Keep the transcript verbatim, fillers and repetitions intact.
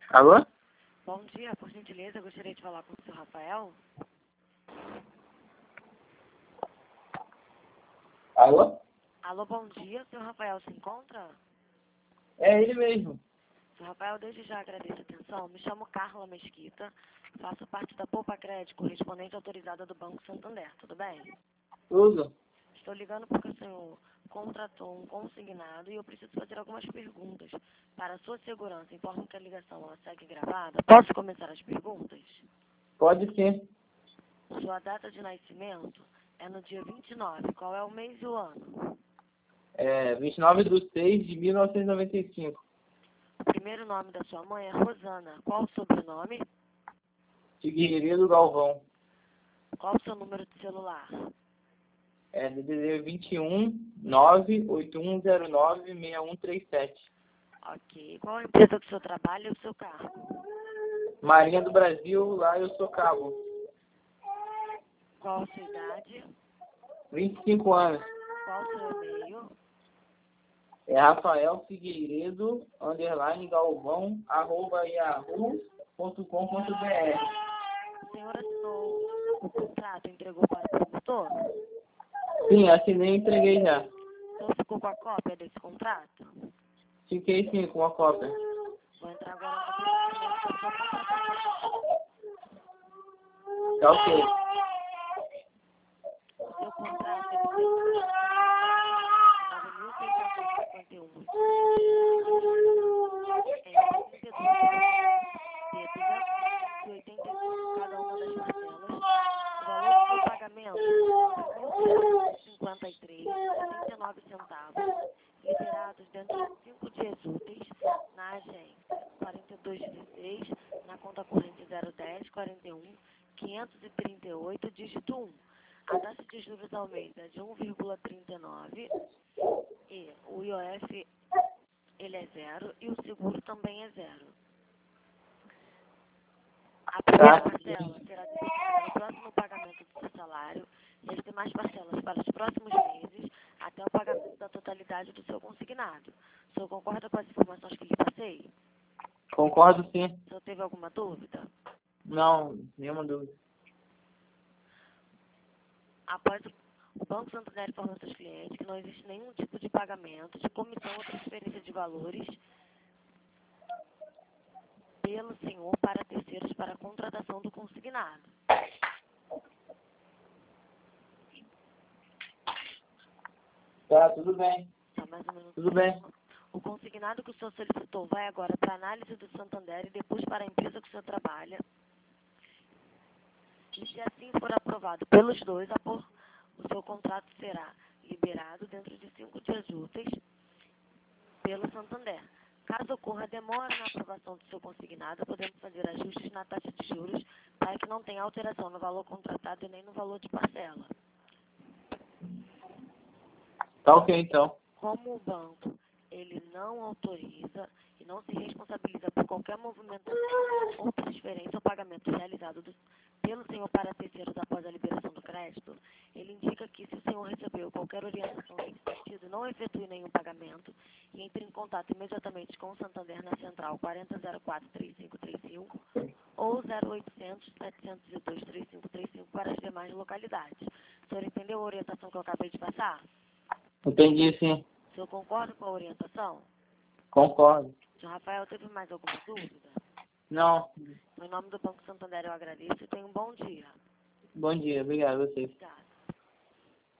Alô? Bom dia, por gentileza, eu gostaria de falar com o senhor Rafael. Alô? Alô, bom dia, o senhor Rafael se encontra? É ele mesmo. senhor Rafael, desde já agradeço a atenção. Me chamo Carla Mesquita, faço parte da Poupa Crédito, correspondente autorizada do Banco Santander, tudo bem? Tudo. Estou ligando porque o senhor contratou um consignado e eu preciso fazer algumas perguntas. Para a sua segurança, informo que a ligação ela segue gravada. Posso começar as perguntas? Pode sim. Sua data de nascimento é no dia vinte e nove. Qual é o mês e o ano? É vinte e nove de seis de mil novecentos e noventa e cinco. O primeiro nome da sua mãe é Rosana. Qual o sobrenome? Figueiredo Galvão. Qual o seu número de celular? É D D D vinte e um, nove oito um zero nove, seis um três sete. Ok. Qual a empresa que o senhor trabalha e o seu cargo? Marinha do Brasil, lá eu sou cabo. Qual a sua idade? vinte e cinco anos. Qual o seu e-mail? É Rafael Figueiredo, underline Galvão, arroba yahoo ponto com ponto br. O senhor assinou o contrato e entregou para o promotor? Sim, assinei e entreguei já. O senhor ficou com a cópia desse contrato? Fiquei sim com a cópia. Vou entrar agora no procedimento da sua contratação. Tá ok. O seu contrato ele tem nove mil seiscentos e cinquenta e um em trinta e dois de duzentos e oitenta e cinco cada uma das parcelas. O valor do seu pagamento é mil duzentos e cinquenta e três reais e setenta e nove centavos, liberados dentro de cinco dias úteis na agência quarenta e dois dezesseis, na conta corrente zero dez quarenta e um quinhentos e trinta e oito, dígito um. A taxa de juros ao mês é de um vírgula trinta e nove e o I O F ele é zero e o seguro também é zero. A primeira parcela será debitada no próximo pagamento do seu salário e as demais parcelas para os próximos meses até o pagamento da totalidade do seu consignado. O senhor concorda com as informações que lhe passei? Concordo sim. O senhor teve alguma dúvida? Não, nenhuma dúvida. Após o o Banco Santander informa aos seus clientes que não existe nenhum tipo de pagamento, de comissão ou transferência de valores pelo senhor para terceiros para a contratação do consignado. Tá, tudo bem. Tá mais ou menos Tudo bem. O consignado que o senhor solicitou vai agora para a análise do Santander e depois para a empresa que o senhor trabalha. E se assim for aprovado pelos dois, a por- o seu contrato será liberado dentro de cinco dias úteis pelo Santander. Caso ocorra demora na aprovação do seu consignado, podemos fazer ajustes na taxa de juros para que não tenha alteração no valor contratado e nem no valor de parcela. Tá ok então. Como o banco ele não autoriza e não se responsabiliza por qualquer movimentação ou transferência ou pagamento realizado do, pelo senhor para terceiros após a liberação do crédito, ele indica que se o senhor recebeu qualquer orientação nesse sentido, não efetue nenhum pagamento e entre em contato imediatamente com o Santander na central quarenta zero quatro, trinta e cinco trinta e cinco ou zero oitocentos, setecentos e dois, trinta e cinco trinta e cinco para as demais localidades. O senhor entendeu a orientação que eu acabei de passar? Entendi sim. O senhor concorda com a orientação? Concordo. senhor Rafael, teve mais alguma dúvida? Não. Em nome do Banco Santander eu agradeço e tenha um bom dia. Bom dia. Obrigado a vocês. Obrigada.